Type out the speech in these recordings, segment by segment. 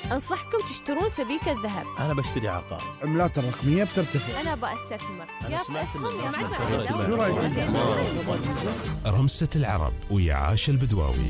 أنصحكم تشترون سبيكة ذهب. أنا بشتري عقار. عملات الرقمية بترتفع. أنا بأستثمر. أنا يا سمعت بأسهم يا شو رأيك؟ رمسة العرب ويا عاش البدواوي.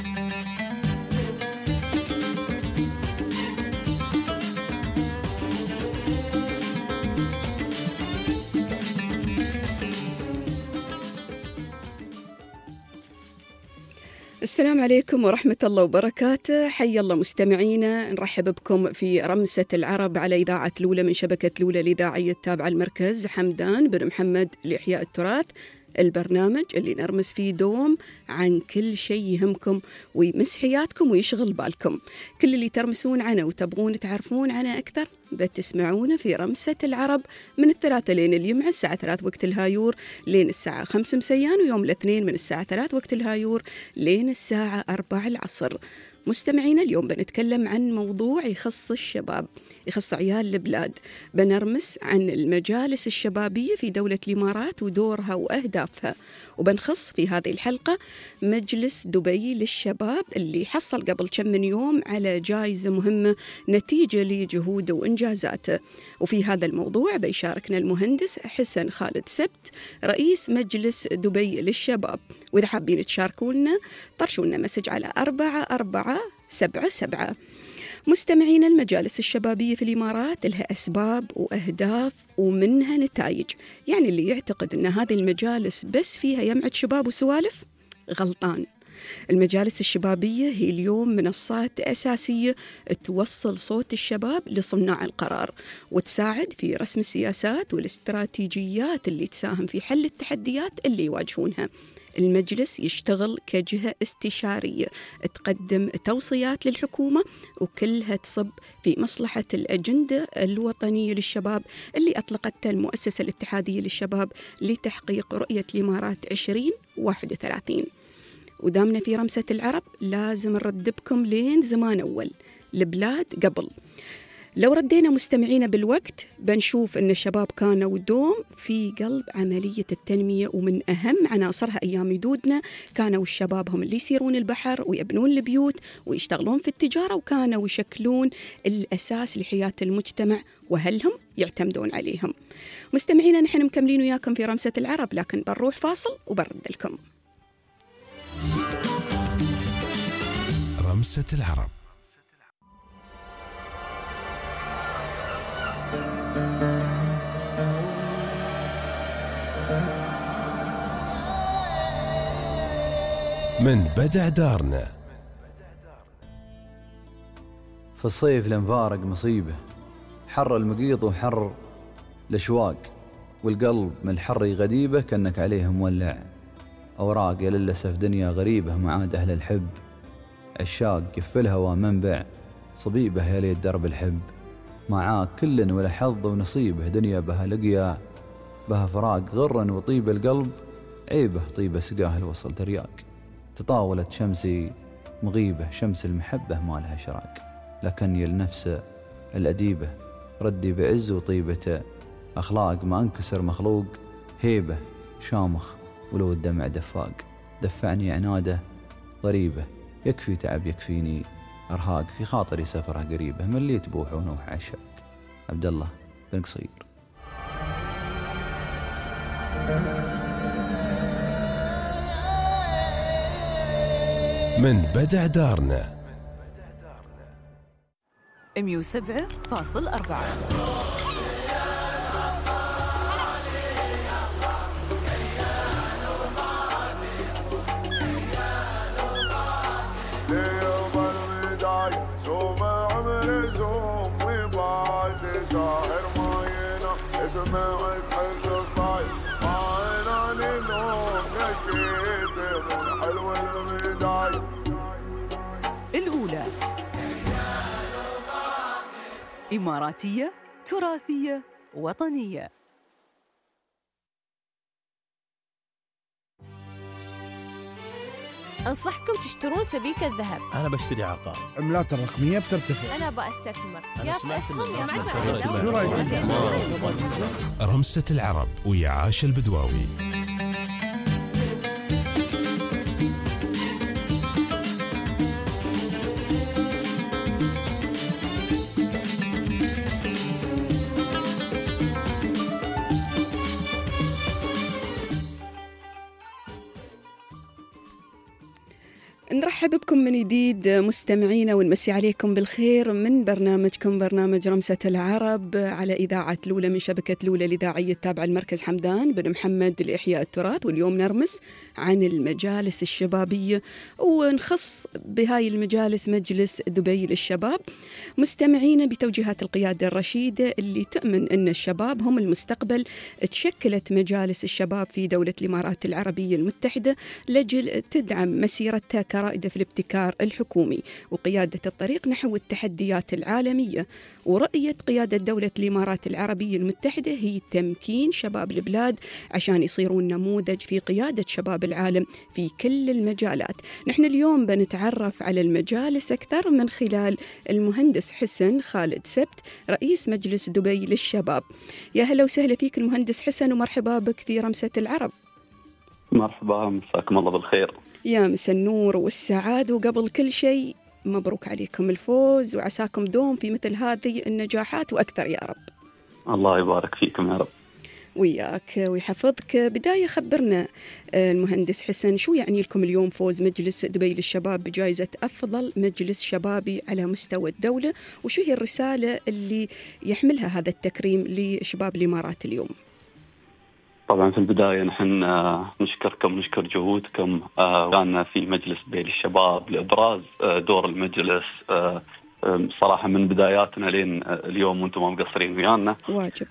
السلام عليكم ورحمة الله وبركاته. حي الله مستمعينا، نرحب بكم في رمسة العرب على إذاعة لولة من شبكة لولة الإذاعية التابعة المركز حمدان بن محمد لإحياء التراث، البرنامج اللي نرمس فيه دوم عن كل شيء يهمكم ويمس حياتكم ويشغل بالكم. كل اللي ترمسون عنه وتبغون تعرفون عنه أكثر بتسمعونه في رمسة العرب من الثلاثة لين الجمعة الساعة 3 وقت الهايور لين الساعة 5 مسيان، ويوم الاثنين من الساعة 3 وقت الهايور لين الساعة 4 العصر. مستمعينا، اليوم بنتكلم عن موضوع يخص الشباب، يخص عيال البلاد. بنرمس عن المجالس الشبابية في دولة الإمارات ودورها وأهدافها، وبنخص في هذه الحلقة مجلس دبي للشباب اللي حصل قبل كم من يوم على جائزة مهمة نتيجة لجهوده وإنجازاته. وفي هذا الموضوع بيشاركنا المهندس حسن خالد سبت رئيس مجلس دبي للشباب. وإذا حابين تشاركونا طرشونا مسج على 4477. مستمعين، المجالس الشبابية في الإمارات لها أسباب وأهداف ومنها نتائج. يعني اللي يعتقد أن هذه المجالس بس فيها يمعة شباب وسوالف غلطان. المجالس الشبابية هي اليوم منصات أساسية توصل صوت الشباب لصناع القرار وتساعد في رسم السياسات والاستراتيجيات اللي تساهم في حل التحديات اللي يواجهونها. المجلس يشتغل كجهة استشارية تقدم توصيات للحكومة وكلها تصب في مصلحة الأجندة الوطنية للشباب اللي أطلقتها المؤسسة الاتحادية للشباب لتحقيق رؤية الإمارات 2031. ودامنا في رمسة العرب لازم نردبكم لين زمان أول البلاد قبل. لو ردينا مستمعينا بالوقت بنشوف أن الشباب كانوا دوم في قلب عملية التنمية، ومن أهم عناصرها أيام جدودنا كانوا الشباب هم اللي يسيرون البحر ويبنون البيوت ويشتغلون في التجارة، وكانوا يشكلون الأساس لحياة المجتمع وأهلهم يعتمدون عليهم. مستمعينا، نحن مكملين وياكم في رمسة العرب، لكن بنروح فاصل وبرد لكم. رمسة العرب. من بدع دارنا. في الصيف لنفارق مصيبة، حر المقيط وحر الأشواق، والقلب من الحر غديبة كأنك عليه مولع. أوراق يا للأسف دنيا غريبة معاد أهل الحب، عشاق يفلها ومنبع صبيبة يا ليت درب الحب. معاك كل ولا حظ ونصيبه، دنيا بها لقيا بها فراق. غرا وطيب القلب عيبه، طيبة سقاه الوصل ترياق. تطاولت شمسي مغيبة، شمس المحبة ما لها شراق. لكن النفس الأديبة ردي بعز وطيبته، أخلاق ما انكسر مخلوق. هيبة شامخ ولو الدمع دفاق، دفعني عناده ضريبة. يكفي تعب يكفيني أرهاق، في خاطري سفرة قريبة. مليت بوح ونوح عشاق. عبد الله بن قصير. من بدع دارنا 107.4. الأولى إماراتية تراثية وطنية. أنصحكم تشترون سبيكة ذهب. أنا بشتري عقار. عملات الرقمية بترتفع. أنا بأستثمر. أنا يا سمعت بأسهم يا شو رأيك؟ رمسة العرب ويا عاش البدواوي. نرحب بكم من جديد مستمعينا ونمسي عليكم بالخير من برنامجكم برنامج رمسة العرب على إذاعة لولة من شبكة لولة الإذاعية التابعة لمركز حمدان بن محمد لإحياء التراث. واليوم نرمس عن المجالس الشبابية ونخص بهاي المجالس مجلس دبي للشباب. مستمعينا بتوجيهات القيادة الرشيدة اللي تؤمن أن الشباب هم المستقبل، تشكلت مجالس الشباب في دولة الإمارات العربية المتحدة لجل تدعم مسيرتها كرائدة في الابتكار الحكومي وقيادة الطريق نحو التحديات العالمية. ورؤية قيادة دولة الإمارات العربية المتحدة هي تمكين شباب البلاد عشان يصيرون نموذج في قيادة شباب العالم في كل المجالات. نحن اليوم بنتعرف على المجالس أكثر من خلال المهندس حسن خالد سبت رئيس مجلس دبي للشباب. يا هلا وسهلا فيك المهندس حسن ومرحبا بك في رمسة العرب. مرحبا، مساكم الله بالخير. يا مس النور والسعاد، وقبل كل شيء مبروك عليكم الفوز وعساكم دوم في مثل هذه النجاحات وأكثر يا رب. الله يبارك فيكم يا رب. وياك ويحفظك. بداية خبرنا المهندس حسن، شو يعني لكم اليوم فوز مجلس دبي للشباب بجائزة أفضل مجلس شبابي على مستوى الدولة، وشو هي الرسالة اللي يحملها هذا التكريم لشباب الإمارات اليوم؟ طبعا في البداية نحن نشكركم، نشكر جهودكم كان في مجلس دبي للشباب لإبراز دور المجلس صراحة من بداياتنا لين اليوم وانتم ما مقصرين ويانا. واجب.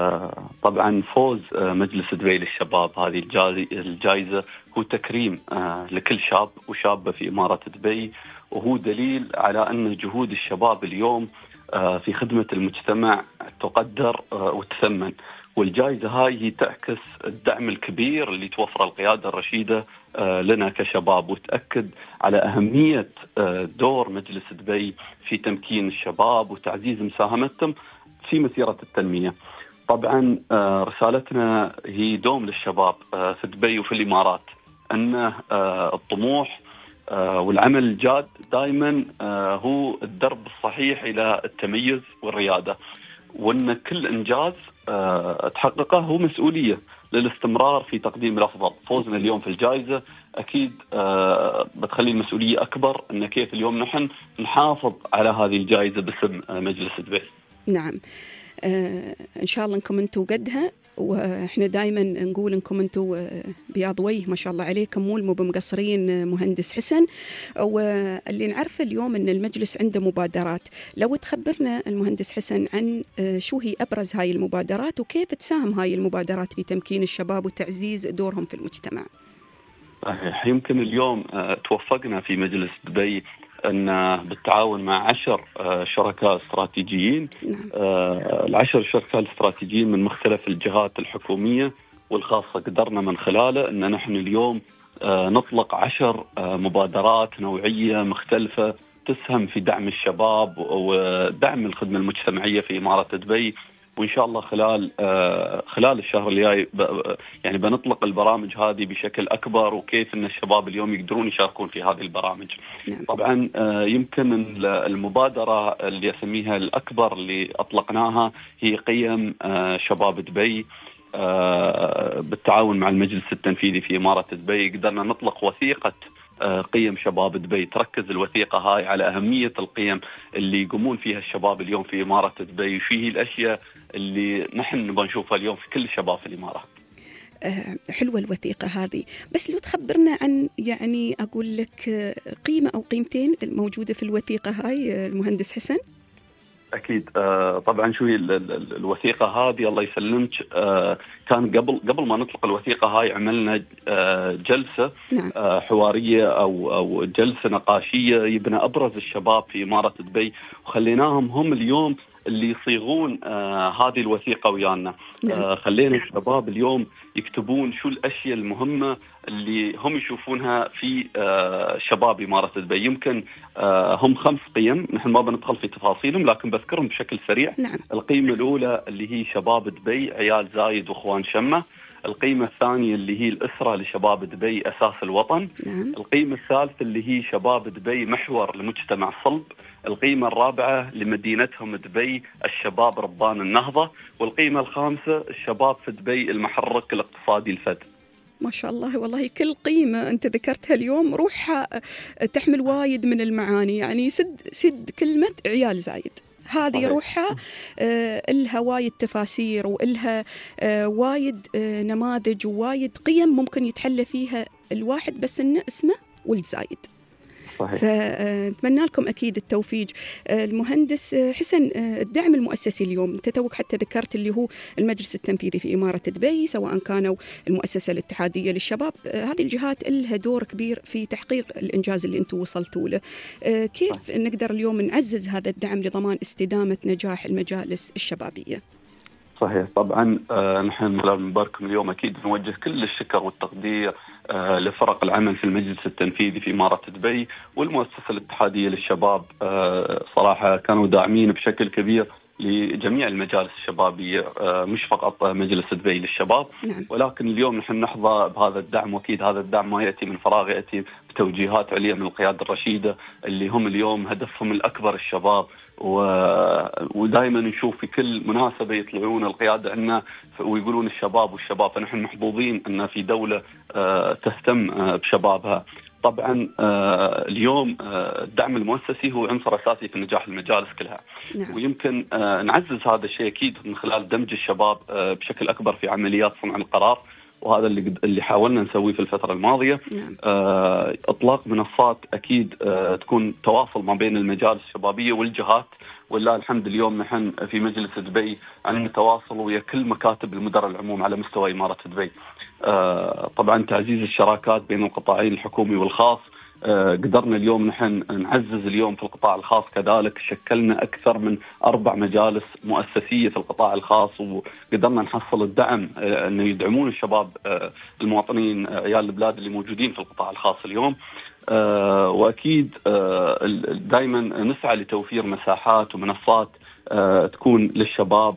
طبعا فوز مجلس دبي للشباب هذه الجائزة هو تكريم لكل شاب وشابة في إمارة دبي، وهو دليل على أن جهود الشباب اليوم في خدمة المجتمع تقدر وتثمن. والجائزة هاي تعكس الدعم الكبير اللي توفر القيادة الرشيدة لنا كشباب، وتأكد على أهمية دور مجلس دبي في تمكين الشباب وتعزيز مساهمتهم في مسيرة التنمية. طبعا رسالتنا هي دوم للشباب في دبي وفي الإمارات أن الطموح والعمل الجاد دائما هو الدرب الصحيح إلى التميز والريادة، وأن كل إنجاز تحققه هو مسؤولية للاستمرار في تقديم الأفضل. فوزنا اليوم في الجائزة أكيد بتخلي المسؤولية أكبر أن كيف اليوم نحن نحافظ على هذه الجائزة باسم مجلس دبي. نعم، إن شاء الله أنكم أنتوا قدها، وإحنا دائما نقول أنكم أنتوا بياض وجه ما شاء الله عليكم، مو بمقصرين مهندس حسن. واللي نعرف اليوم أن المجلس عنده مبادرات، لو تخبرنا المهندس حسن عن شو هي أبرز هاي المبادرات وكيف تساهم هاي المبادرات في تمكين الشباب وتعزيز دورهم في المجتمع. يمكن اليوم توفقنا في مجلس دبي أن بالتعاون مع 10 شركاء استراتيجيين، ال10 شركاء الاستراتيجيين من مختلف الجهات الحكومية والخاصة، قدرنا من خلاله أن نحن اليوم نطلق 10 مبادرات نوعية مختلفة تسهم في دعم الشباب ودعم الخدمة المجتمعية في إمارة دبي. وإن شاء الله خلال الشهر الجاي يعني بنطلق البرامج هذه بشكل أكبر، وكيف أن الشباب اليوم يقدرون يشاركون في هذه البرامج. طبعا يمكن المبادرة اللي أسميها الأكبر اللي أطلقناها هي قيم شباب دبي. بالتعاون مع المجلس التنفيذي في إمارة دبي قدرنا نطلق وثيقة قيم شباب دبي. تركز الوثيقة هاي على أهمية القيم اللي يقومون فيها الشباب اليوم في إمارة دبي، وفيه الأشياء اللي نحن نبغى نشوفها اليوم في كل الشباب في الإمارة. حلوة الوثيقة هذه، بس لو تخبرنا عن يعني أقول لك قيمة أو قيمتين الموجودة في الوثيقة هاي المهندس حسن. أكيد. طبعا شو هي الوثيقة هذه؟ الله يسلمك، كان قبل ما نطلق الوثيقة هاي عملنا جلسة حوارية أو جلسة نقاشية يبنى أبرز الشباب في إمارة دبي، وخليناهم هم اليوم اللي يصيغون هذه الوثيقة ويانا. خلينا الشباب اليوم يكتبون شو الأشياء المهمة اللي هم يشوفونها في شباب إمارة دبي. يمكن هم 5 قيم، نحن ما بندخل في تفاصيلهم لكن بذكرهم بشكل سريع. القيمة الأولى اللي هي شباب دبي عيال زايد وإخوان شمة. القيمة الثانية اللي هي الأسرة لشباب دبي أساس الوطن. القيمة الثالثة اللي هي شباب دبي محور لمجتمع صلب. القيمة الرابعة لمدينتهم دبي الشباب ربان النهضة. والقيمة الخامسة الشباب في دبي المحرك الاقتصادي الفد. ما شاء الله، والله كل قيمة أنت ذكرتها اليوم روحها تحمل وايد من المعاني. يعني سد كلمة عيال زايد، هذه روحها إلها وايد تفاسير وإلها وايد نماذج ووايد قيم ممكن يتحلى فيها الواحد بس إنه اسمه ولد زايد. صحيح. فأتمنى لكم أكيد التوفيق. المهندس حسن، الدعم المؤسسي اليوم أنت توك حتى ذكرت اللي هو المجلس التنفيذي في إمارة دبي، سواء كانوا المؤسسة الاتحادية للشباب، هذه الجهات لها دور كبير في تحقيق الإنجاز اللي أنتم وصلتوا له. كيف نقدر اليوم نعزز هذا الدعم لضمان استدامة نجاح المجالس الشبابية؟ صحيح. طبعا نحن من خلال منبركم اليوم أكيد نوجه كل الشكر والتقدير لفرق العمل في المجلس التنفيذي في إمارة دبي والمؤسسة الاتحادية للشباب. صراحة كانوا داعمين بشكل كبير لجميع المجالس الشبابية، مش فقط مجلس دبي للشباب. نعم. ولكن اليوم نحن نحظى بهذا الدعم، وأكيد هذا الدعم ما يأتي من فراغ، يأتي بتوجيهات عليا من القيادة الرشيدة اللي هم اليوم هدفهم الأكبر الشباب. ودائما نشوف في كل مناسبة يطلعون القيادة عنا ويقولون الشباب والشباب، فنحن محظوظين أن في دولة تهتم بشبابها. طبعا اليوم الدعم المؤسسي هو عنصر أساسي في نجاح المجالس كلها. نعم. ويمكن نعزز هذا الشيء أكيد من خلال دمج الشباب بشكل أكبر في عمليات صنع القرار، وهذا اللي حاولنا نسويه في الفترة الماضية. نعم. إطلاق منصات أكيد تكون تواصل ما بين المجالس الشبابية والجهات، ولله الحمد اليوم نحن في مجلس دبي عن تواصل ويا كل مكاتب المدراء العموم على مستوى إمارة دبي. طبعا تعزيز الشراكات بين القطاعين الحكومي والخاص، قدرنا اليوم نحن نعزز اليوم في القطاع الخاص، كذلك شكلنا أكثر من 4 مجالس مؤسسية في القطاع الخاص، وقدرنا نحصل الدعم أنه يدعمون الشباب المواطنين عيال البلاد اللي موجودين في القطاع الخاص اليوم. وأكيد دائما نسعى لتوفير مساحات ومنصات تكون للشباب،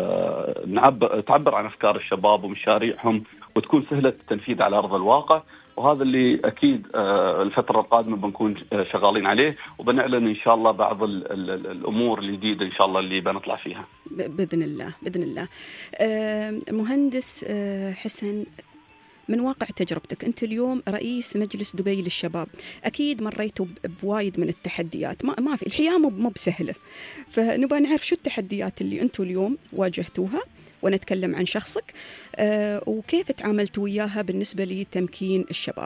تعبر عن أفكار الشباب ومشاريعهم وتكون سهلة التنفيذ على أرض الواقع. وهذا اللي أكيد الفترة القادمة بنكون شغالين عليه، وبنعلن إن شاء الله بعض الأمور الجديدة إن شاء الله اللي بنطلع فيها بإذن الله بإذن الله. مهندس حسن، من واقع تجربتك أنت اليوم رئيس مجلس دبي للشباب، أكيد مريتوا بوايد من التحديات، ما في الحياة مو بسهلة، فنبغى نعرف شو التحديات اللي أنتوا اليوم واجهتوها، ونتكلم عن شخصك وكيف تعاملتوا وياها بالنسبة لتمكين الشباب.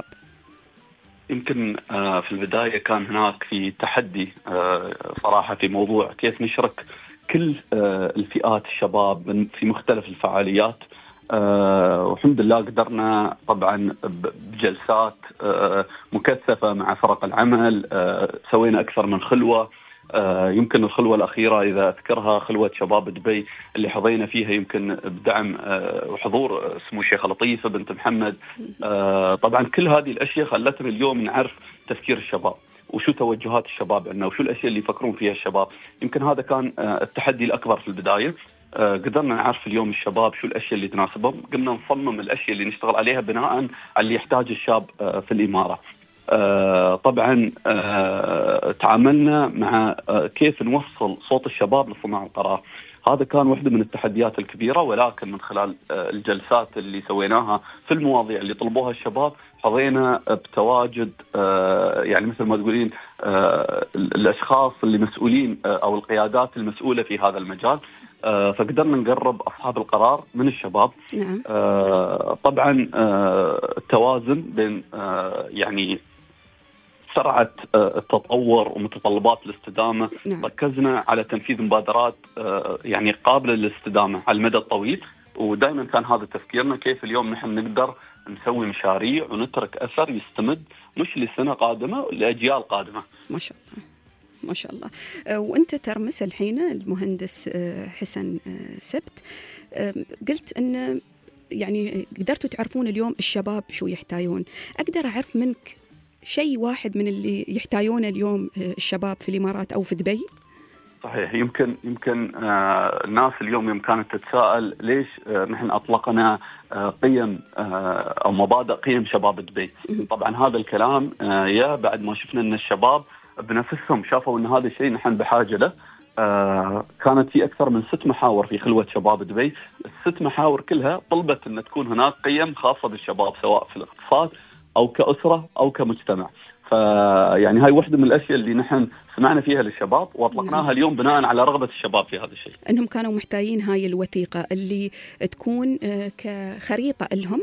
يمكن في البداية كان هناك في تحدي صراحة في موضوع كيف نشرك كل الفئات الشباب في مختلف الفعاليات. والحمد لله قدرنا طبعا بجلسات مكثفة مع فرق العمل، سوينا أكثر من خلوة. يمكن الخلوة الأخيرة إذا أذكرها خلوة شباب دبي اللي حظينا فيها يمكن بدعم وحضور سمو الشيخ لطيفة بنت محمد. طبعا كل هذه الأشياء خلتنا اليوم نعرف تفكير الشباب وشو توجهات الشباب عندنا وشو الأشياء اللي يفكرون فيها الشباب. يمكن هذا كان التحدي الأكبر في البداية. قدرنا نعرف اليوم الشباب شو الأشياء اللي تناسبهم، قمنا نصمم الأشياء اللي نشتغل عليها بناء على اللي يحتاج الشاب في الإمارة. طبعا تعاملنا مع كيف نوصل صوت الشباب لصناع القرار. هذا كان واحدة من التحديات الكبيرة، ولكن من خلال الجلسات اللي سويناها في المواضيع اللي طلبوها الشباب حظينا بتواجد يعني مثل ما تقولين الأشخاص اللي مسؤولين أو القيادات المسؤولة في هذا المجال، فقدرنا نقرب أصحاب القرار من الشباب. نعم. طبعا التوازن بين يعني سرعة التطور ومتطلبات الاستدامة. نعم. ركزنا على تنفيذ مبادرات يعني قابلة للاستدامة على المدى الطويل، ودائما كان هذا تفكيرنا كيف اليوم نحن نقدر نسوي مشاريع ونترك أثر يستمد مش لسنة قادمة لأجيال قادمة. ما شاء الله ما شاء الله. وأنت ترمس الحين المهندس حسن سبت، قلت أن يعني قدرتوا تعرفون اليوم الشباب شو يحتاجون. أقدر أعرف منك شيء واحد من اللي يحتاجونه اليوم الشباب في الإمارات أو في دبي؟ صحيح. يمكن الناس اليوم يوم كانت تتساءل ليش نحن أطلقنا قيم أو مبادئ قيم شباب دبي. طبعا هذا الكلام يا بعد ما شفنا أن الشباب بنفسهم شافوا أن هذا الشيء نحن بحاجة له، كانت في أكثر من 6 محاور في خلوة شباب دبي. ال6 محاور كلها طلبت أن تكون هناك قيم خاصة بالشباب، سواء في الاقتصاد أو كأسرة أو كمجتمع. فيعني هاي واحدة من الأشياء اللي نحن سمعنا فيها للشباب وأطلقناها اليوم بناء على رغبة الشباب في هذا الشيء. أنهم كانوا محتاجين هاي الوثيقة اللي تكون كخريطة لهم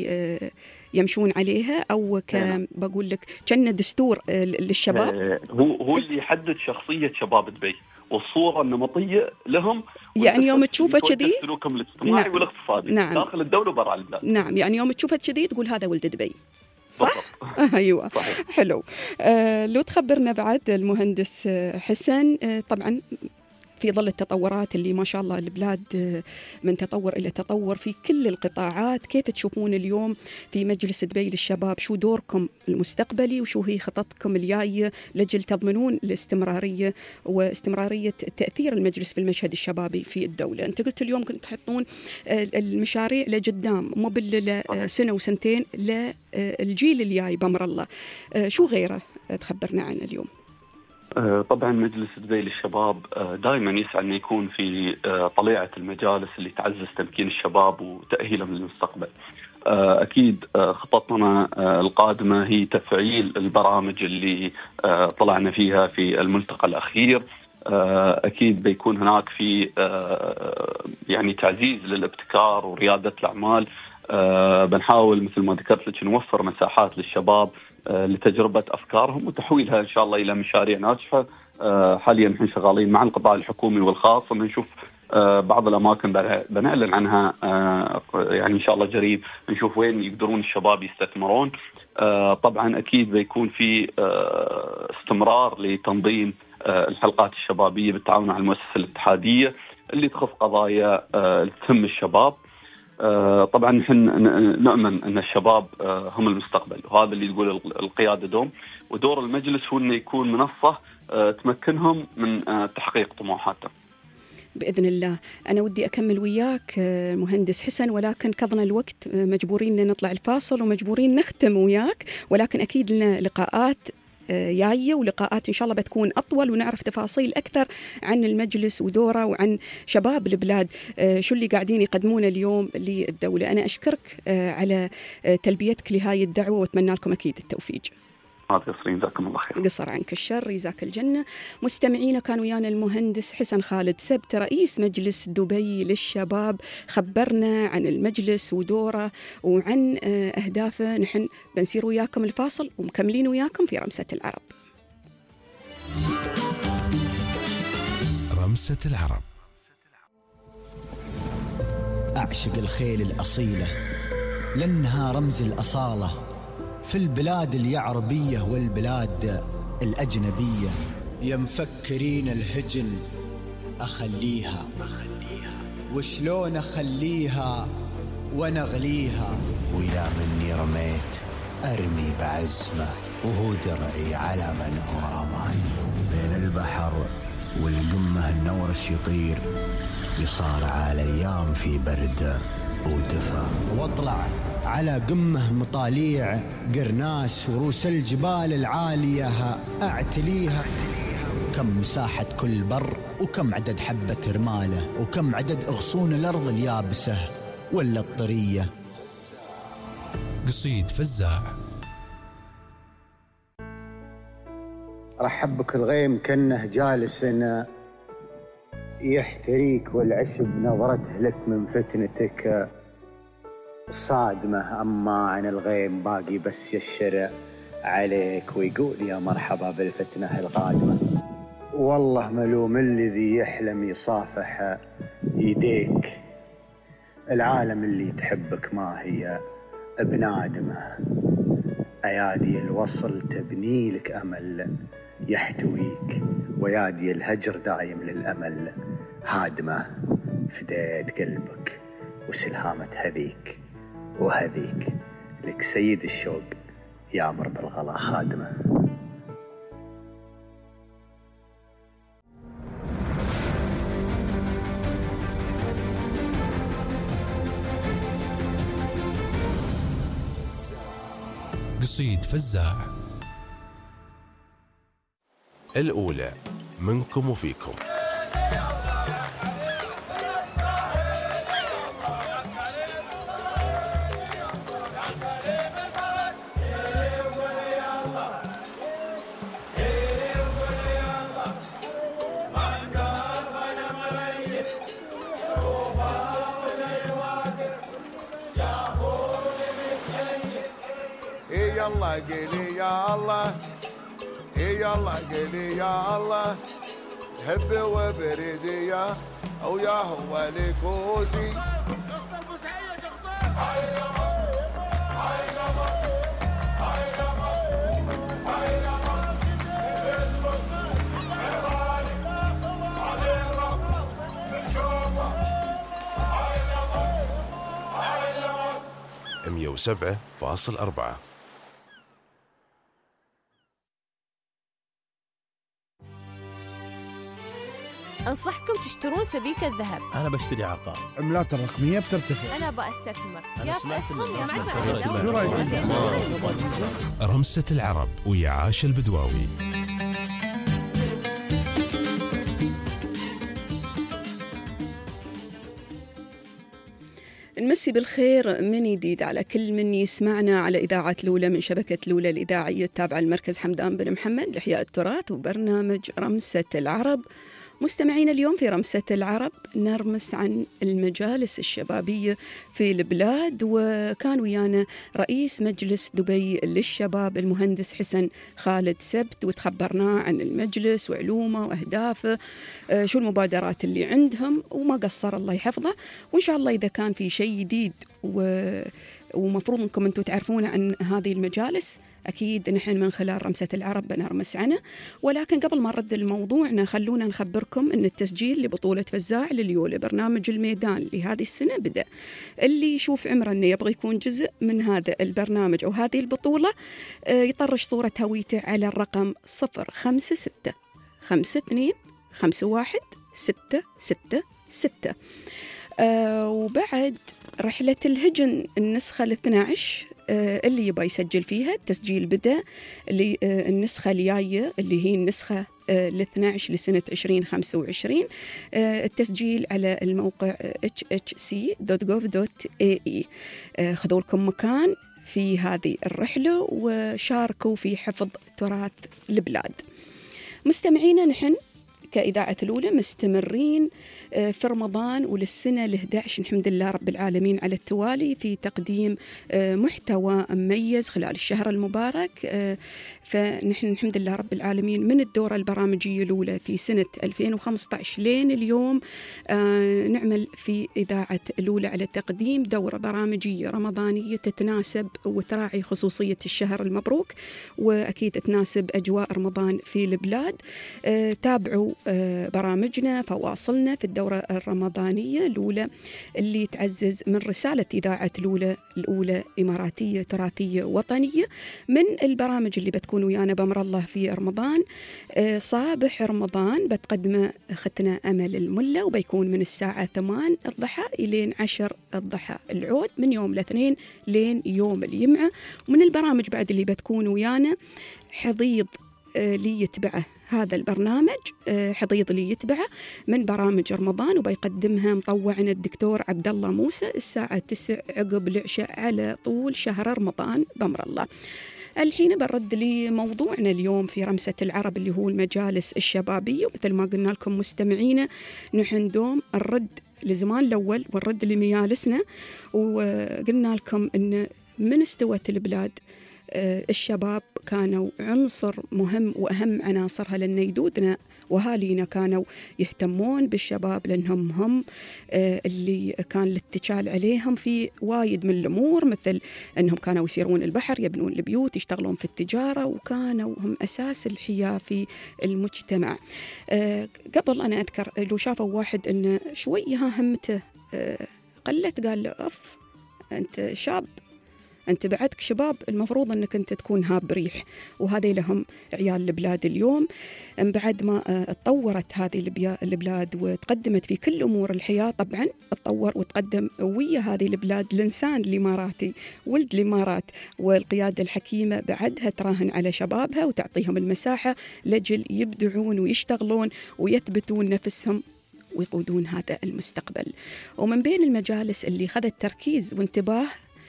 يمشون عليها، أو بقول لك كأنه دستور للشباب. هو اللي يحدد شخصية شباب دبي والصورة النمطية لهم. يعني يوم تشوفه كذي سلوكهم الاجتماعي والاقتصادي داخل الدولة وبرا البلاد. نعم، يعني يوم تشوفه كذي تقول هذا ولد دبي، صح؟ أيوة صحيح. حلو. لو تخبرنا بعد المهندس حسن، طبعا في ظل التطورات اللي ما شاء الله البلاد من تطور إلى تطور في كل القطاعات، كيف تشوفون اليوم في مجلس دبي للشباب؟ شو دوركم المستقبلي وشو هي خططكم الجاية لجل تضمنون الاستمرارية واستمرارية تأثير المجلس في المشهد الشبابي في الدولة؟ أنت قلت اليوم كنت تحطون المشاريع لقدام، مو سنة وسنتين للجيل الجاي بأمر الله. شو غيره تخبرنا عنه اليوم؟ طبعا مجلس دبي للشباب دائما يسعى أن يكون في طليعة المجالس اللي تعزز تمكين الشباب وتأهيلهم للمستقبل. أكيد خططنا القادمة هي تفعيل البرامج اللي طلعنا فيها في الملتقى الأخير. أكيد بيكون هناك في يعني تعزيز للابتكار وريادة الأعمال. بنحاول مثل ما ذكرت لك نوفر مساحات للشباب لتجربة أفكارهم وتحويلها إن شاء الله إلى مشاريع ناجحة. حاليا نحن شغالين مع القطاع الحكومي والخاص، ونشوف بعض الأماكن بنعلن عنها يعني إن شاء الله قريب، نشوف وين يقدرون الشباب يستثمرون. طبعا أكيد بيكون في استمرار لتنظيم الحلقات الشبابية بالتعاون مع المؤسسة الاتحادية اللي تخص قضايا تهم الشباب. طبعا نحن نؤمن أن الشباب هم المستقبل، وهذا اللي تقول القيادة دوم، ودور المجلس هو أنه يكون منصة تمكنهم من تحقيق طموحاتهم بإذن الله. أنا ودي أكمل وياك مهندس حسن، ولكن كظنا الوقت مجبورين نطلع الفاصل ومجبورين نختم وياك، ولكن أكيد لنا لقاءات جاية ولقاءات إن شاء الله بتكون أطول، ونعرف تفاصيل أكثر عن المجلس ودوره وعن شباب البلاد شو اللي قاعدين يقدمونه اليوم للدولة. أنا أشكرك على تلبيتك لهاي الدعوة وأتمنى لكم أكيد التوفيق. جزاكم الله خير. قصر عنك الشر يجزاك الجنة. مستمعينا كان ويانا المهندس حسن خالد سبت رئيس مجلس دبي للشباب، خبرنا عن المجلس ودوره وعن أهدافه. نحن بنسير وياكم الفاصل ومكملين وياكم في رمسة العرب. رمسة العرب. أعشق الخيل الأصيلة لأنها رمز الأصالة في البلاد اليعربية والبلاد الأجنبية. يا مفكرين الهجن أخليها، وشلون أخليها ونغليها، وإذا مني رميت أرمي بعزمة، وهو درعي على من هو رماني. بين البحر والقمة النورش يطير، يصارع الأيام في برد ودفا، واطلع على قمه مطاليع قرناس ورؤوس الجبال العالية أعتليها. كم مساحة كل بر، وكم عدد حبة رماله، وكم عدد أغصون الأرض اليابسة ولا الطرية. قصيد فزاع. رحبك الغيم كأنه جالس يحتريك، والعشب نظرته لك من فتنتك صادمة. أما عن الغيم باقي بس يشر عليك ويقول يا مرحبا بالفتنة القادمة. والله ملوم الذي يحلم يصافح يديك، العالم اللي تحبك ما هي بنادمة. أيادي الوصل تبني لك أمل يحتويك، ويادي الهجر دايم للأمل هادمة. فديت قلبك وسلهامة هذيك وهذيك، لك سيد الشوق يامر بالغلا خادمة. قصيد فزاع. الأولى منكم وفيكم. يلا قلي يا الله يلا قلي يا الله هب وبرد يا او يا هو لكوزي مية 107.4. أنصحكم تشترون سبيكة ذهب. أنا بشتري عقار. عملات الرقمية بترتفع. أنا بأستثمر. أنا يا سمعت بأسهم يا شو رأيك؟ رمسة العرب ويا عاش البدواوي. نمسي بالخير من جديد على كل من يسمعنا على إذاعة لولة من شبكة لولة الإذاعية التابعة للمركز حمدان بن محمد لإحياء التراث وبرنامج رمسة العرب. مستمعين اليوم في رمسة العرب نرمس عن المجالس الشبابية في البلاد، وكان ويانا رئيس مجلس دبي للشباب المهندس حسن خالد سبت، وتخبرناه عن المجلس وعلومه وأهدافه، شو المبادرات اللي عندهم، وما قصر الله يحفظه. وإن شاء الله إذا كان في شيء جديد ومفروض أنكم أنتم تعرفون عن هذه المجالس أكيد نحن من خلال رمسة العرب بنرمس عنه. ولكن قبل ما نرد الموضوعنا خلونا نخبركم أن التسجيل لبطولة فزاع لليولي برنامج الميدان لهذه السنة بدأ. اللي يشوف عمره أنه يبغى يكون جزء من هذا البرنامج أو هذه البطولة يطرش صورة هويته على الرقم 056 52 51 666. وبعد رحلة الهجن النسخة 12 اللي يبغى يسجل فيها التسجيل بدأ. اللي النسخة الجاية اللي هي النسخة 12 لسنة 2025 التسجيل على الموقع hhc.gov.ae. خذوا لكم مكان في هذه الرحلة وشاركوا في حفظ تراث البلاد. مستمعينا نحن كإذاعة الأولى مستمرين في رمضان وللسنة ال11 الحمد لله رب العالمين على التوالي في تقديم محتوى مميز خلال الشهر المبارك. فنحن الحمد لله رب العالمين من الدورة البرامجية الأولى في سنة 2015 لين اليوم نعمل في إذاعة الأولى على تقديم دورة برامجية رمضانية تتناسب وتراعي خصوصية الشهر المبروك وأكيد تناسب أجواء رمضان في البلاد. تابعوا برامجنا فواصلنا في الدورة الرمضانية الأولى اللي تعزز من رسالة إذاعة الأولى إماراتية تراثية وطنية. من البرامج اللي بتكون ويانا بأمر الله في رمضان صابح رمضان بتقدمه أختنا أمل الملة وبيكون من الساعة 8 الضحى إلين 10 الضحى العود من يوم الاثنين لين يوم الجمعة. ومن البرامج بعد اللي بتكون ويانا حضيض لي يتبعه هذا البرنامج حضيض لي يتبعه من برامج رمضان وبيقدمها مطوعنا الدكتور عبد الله موسى الساعة 9 عقب العشاء على طول شهر رمضان بأمر الله. الحين برد لموضوعنا اليوم في رمسة العرب اللي هو المجالس الشبابية. ومثل ما قلنا لكم مستمعينا نحن دوم الرد لزمان الأول والرد لمجالسنا، وقلنا لكم أن من استوت البلاد الشباب كانوا عنصر مهم وأهم عناصرها، لأن يدودنا وهالينا كانوا يهتمون بالشباب لأنهم هم اللي كان الاتكال عليهم في وايد من الأمور، مثل أنهم كانوا يسيرون البحر يبنون البيوت يشتغلون في التجارة وكانوا هم أساس الحياة في المجتمع. قبل أنا أذكر لو شافوا واحد أن شوية همته قلت قال له أف أنت شاب أنت بعدك شباب المفروض أنك أنت تكون هاب ريح، وهذه لهم عيال البلاد اليوم. بعد ما اتطورت هذه البلاد وتقدمت في كل أمور الحياة، طبعا اتطور وتقدم ويا هذه البلاد الإنسان الإماراتي ولد الإمارات، والقيادة الحكيمة بعدها تراهن على شبابها وتعطيهم المساحة لجل يبدعون ويشتغلون ويثبتون نفسهم ويقودون هذا المستقبل. ومن بين المجالس اللي خذت تركيز وانتباه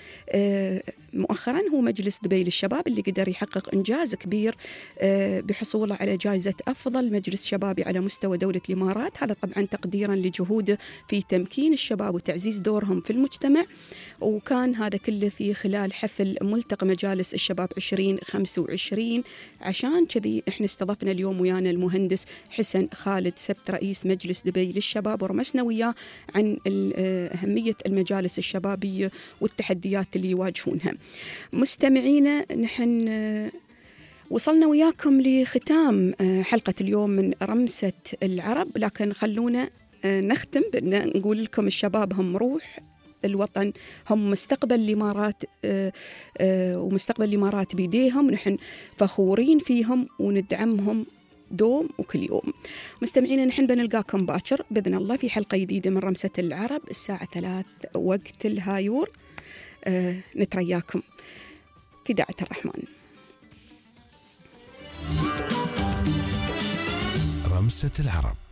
مؤخرا هو مجلس دبي للشباب، اللي قدر يحقق إنجاز كبير بحصوله على جائزة أفضل مجلس شبابي على مستوى دولة الإمارات. هذا طبعا تقديرا لجهوده في تمكين الشباب وتعزيز دورهم في المجتمع، وكان هذا كله في خلال حفل ملتقى مجالس الشباب 2025. عشان كذي احنا استضفنا اليوم ويانا المهندس حسن خالد سبت رئيس مجلس دبي للشباب، ورمسنا وياه عن أهمية المجالس الشبابية والتحديات اللي يواجهونها. مستمعينا، نحن وصلنا وياكم لختام حلقة اليوم من رمسة العرب، لكن خلونا نختم بأن نقول لكم الشباب هم روح الوطن، هم مستقبل الإمارات، ومستقبل الإمارات بيديهم، نحن فخورين فيهم وندعمهم دوم وكل يوم. مستمعينا، نحن بنلقاكم باكر بإذن الله في حلقة جديدة من رمسة العرب الساعة 3 وقت الهايور. نترياكم في داعة الرحمن. رمسة العرب.